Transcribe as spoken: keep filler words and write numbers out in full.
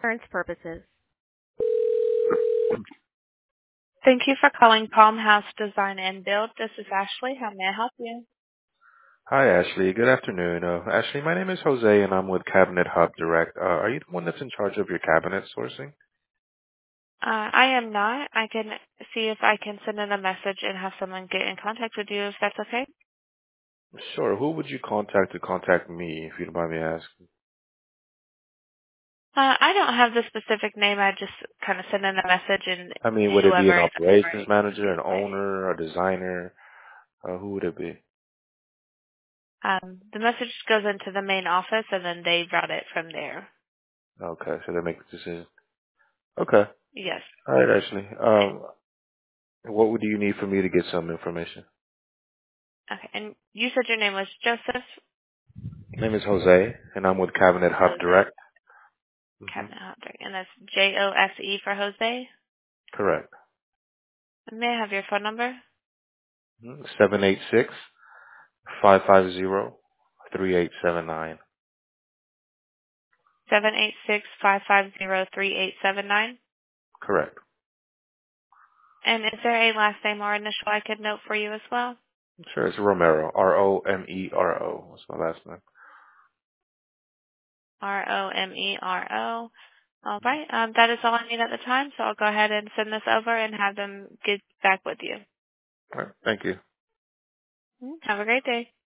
insurance purposes. Thank you for calling Palm House Design and Build. This is Ashley. How may I help you? Hi, Ashley. Good afternoon. Uh, Ashley, my name is Jose, and I'm with Cabinet Hub Direct. Uh, are you the one that's in charge of your cabinet sourcing? Uh, I am not. I can see if I can send in a message and have someone get in contact with you if that's okay. Sure. Who would you contact to contact me, if you don't mind me asking? Uh, I don't have the specific name. I just kind of send in a message and I mean, would it be an whoever is operations right manager, gets an it. owner, a designer? Uh, who would it be? Um, the message goes into the main office and then they route it from there. Okay, so they make the decision. Okay. Yes. All right, Ashley. Um, what would you need for me to get some information? Okay. And you said your name was Joseph? My name is Jose, and I'm with Cabinet Hub Jose. Direct. hmm Cabinet Hunter. And that's J O S E for Jose. Correct. May I have your phone number? Seven eight six five five zero three eight seven nine. Seven eight six five five zero three eight seven nine. Correct. And is there a last name or initial I could note for you as well? Sure, it's Romero. R O M E R O. What's my last name? R O M E R O. All right. Um, that is all I need at the time, so I'll go ahead and send this over and have them get back with you. All right. Thank you. Have a great day.